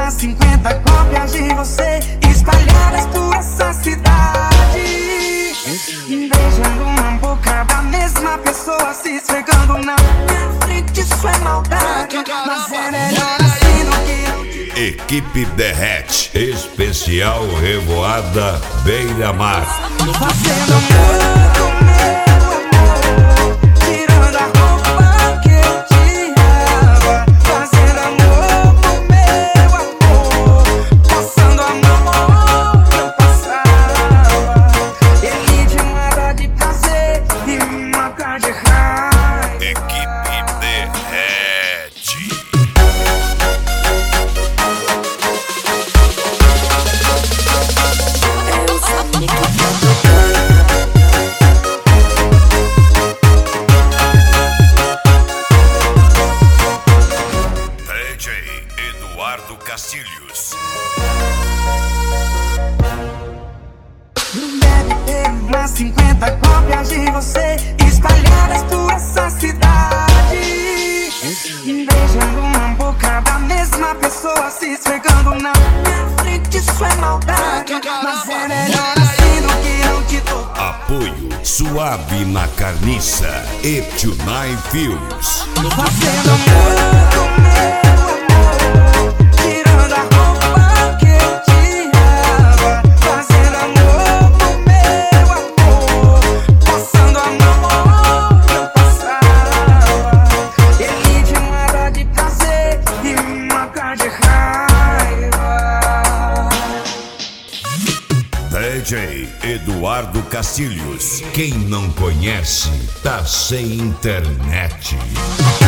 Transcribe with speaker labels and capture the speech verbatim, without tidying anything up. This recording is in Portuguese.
Speaker 1: umas cinquenta cópias de você espalhadas por essa cidade, beijando uma boca da mesma pessoa, se esfregando na minha frente. Isso é maldade, mas é melhor assim do que não.
Speaker 2: Equipe Derrete, especial Revoada Beira Mar.
Speaker 1: Fazendo amor com meu amor, tirando a roupa que eu tirava. Fazendo amor com meu amor, passando a mão que eu passava. Ele de uma dor de prazer e uma cara de raiva.
Speaker 2: Equipe Derrete. D J Eduardo Castilhos.
Speaker 1: Deve ter umas cinquenta cópias de você espalhadas por essa cidade, beijando uma boca da mesma pessoa, se esfregando na minha frente. Isso é maldade, mas é melhor assim do que não te tocar.
Speaker 2: Apoio Suave na Carniça e Tunai Films.
Speaker 1: Fazendo amor com meu amor, tirando a roupa que eu tirava. Fazendo amor com meu amor, passando a mão que eu passava. Ele de uma dor de prazer e uma cara de raiva.
Speaker 2: D J Eduardo Castilhos. Quem não conhece, tá sem internet.